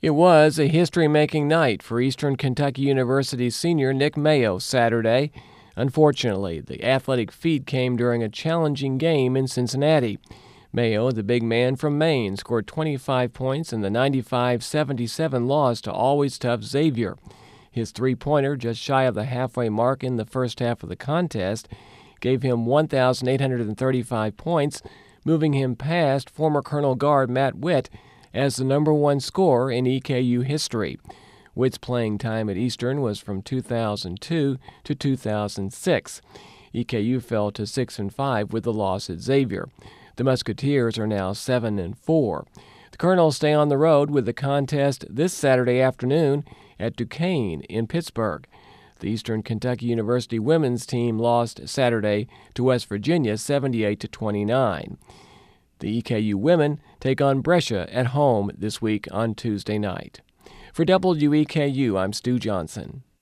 It was a history-making night for Eastern Kentucky University senior Nick Mayo Saturday. Unfortunately, the athletic feat came during a challenging game in Cincinnati. Mayo, the big man from Maine, scored 25 points in the 95-77 loss to always tough Xavier. His three-pointer, just shy of the halfway mark in the first half of the contest, gave him 1,835 points, moving him past former Colonel guard Matt Witt as the number one scorer in EKU history. Witt's playing time at Eastern was from 2002 to 2006. EKU fell to 6-5 with the loss at Xavier. The Musketeers are now 7-4. The Colonels stay on the road with the contest this Saturday afternoon at Duquesne in Pittsburgh. The Eastern Kentucky University women's team lost Saturday to West Virginia 78-29. The EKU women take on Brescia at home this week on Tuesday night. For WEKU, I'm Stu Johnson.